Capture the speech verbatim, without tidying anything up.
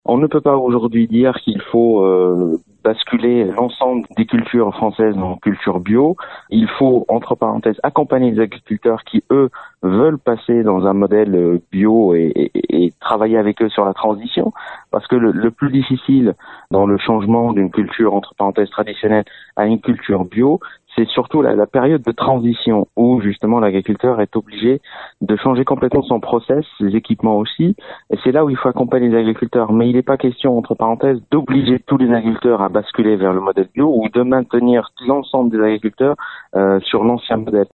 On ne peut pas aujourd'hui dire qu'il faut euh, basculer l'ensemble des cultures françaises en culture bio. Il faut, entre parenthèses, accompagner les agriculteurs qui, eux, veulent passer dans un modèle bio et, et, et travailler avec eux sur la transition. Parce que le, le plus difficile dans le changement d'une culture, entre parenthèses, traditionnelle à une culture bio, c'est surtout la, la période de transition où justement l'agriculteur est obligé de changer complètement son process, ses équipements aussi. Et c'est là où il faut accompagner les agriculteurs. Mais il n'est pas question, entre parenthèses, d'obliger tous les agriculteurs à basculer vers le modèle bio ou de maintenir l'ensemble des agriculteurs euh, sur l'ancien modèle.